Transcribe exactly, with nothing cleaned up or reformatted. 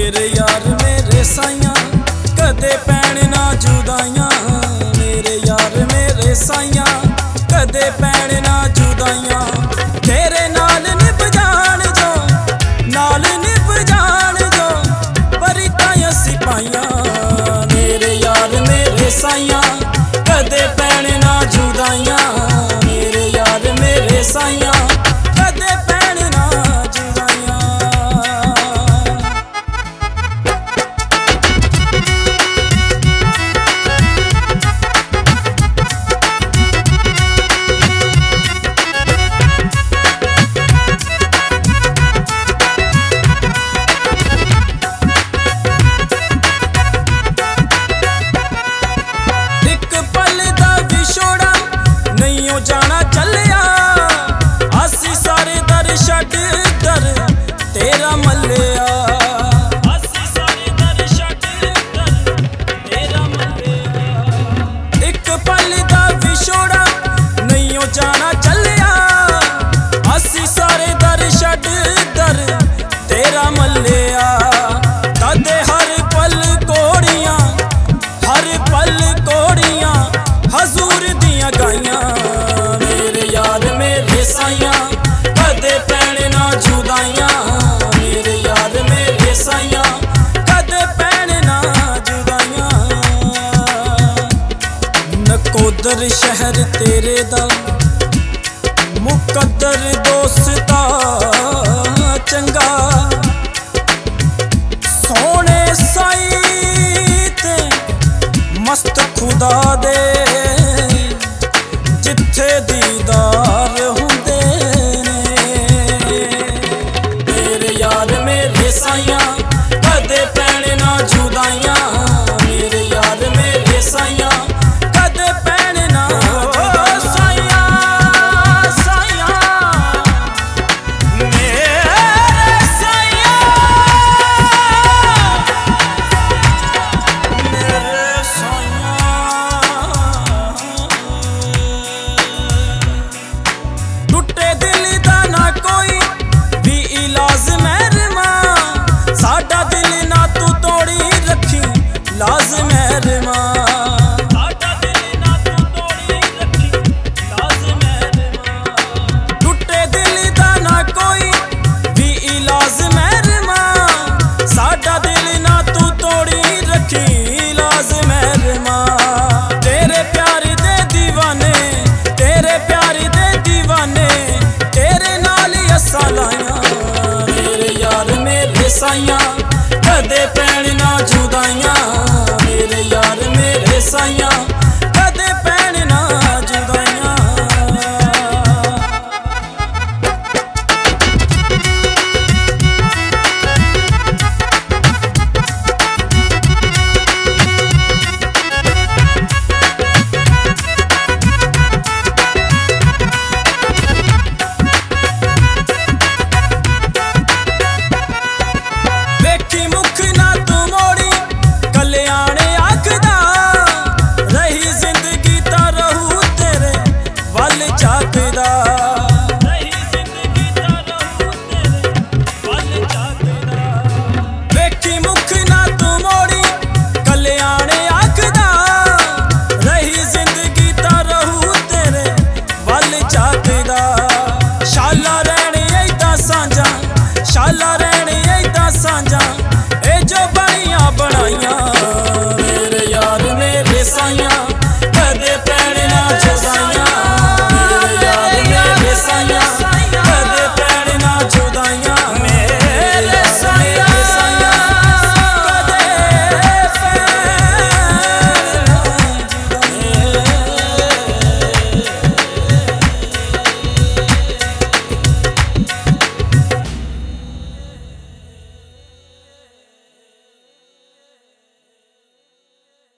मेरे यार मेरे साइयां कदे पैण ना जुदाइयां। मेरे यार मेरे साइयां कदे पैण ना जुदाइयां। तेरे नाल निभ जान जो नाल निभ जान जो परितां सिपाहियां। मेरे यार मेरे साइयां कदे पैण ना जुदाइयां। मेरे यार मेरे साइयां कदे पैण ना जुदाइयां। जाना चलिया असी सारे दर छड्ड दर तेरा मल्लिया। असी सारे दर छड्ड दर तेरा मल्लिया। एक पल दा विछोड़ा नहीं जाना चलिया असी सारे दर छड्ड दर तेरा मल्लिया। तदे हर पल कोड़ियां हर पल कोड़ियां हजूर दियां गाइयां। कदे पैण ना जुदाइयां। मेरे यार मेरे साइयां कदे पैण ना जुदाइयां। नकोदर शहर तेरे दा मुकद्दर दोस्ता चंगा। सोने साई ते मस्त खुदा दे जिथे दीदार हुंदे ने। मेरे यार मेरे साइयां कदे पैण ना जुदाइयां। मेरे यार मेरे साइयां कदे पैण ना साइयां साइयां मेरे साइयां मेरे साइयां। टुटे दिल दा ना कोई भी इलाज महरमा। साडा दिल ना तू तोड़ी रखी लाज महरमा। साडा दिल ना तू तोड़ी रखी लाज महरमा। टुटे दिल दा ना कोई भी इलाज महरमा। साडा दिल ना तू तोड़ी रखी लाज महरमा। तेरे प्यार दे दीवाने तेरे प्यार दे दीवाने तेरे नाल असां लाइयां। मेरे यार मेरे साइयां कदे पैण ना जुदाइयां।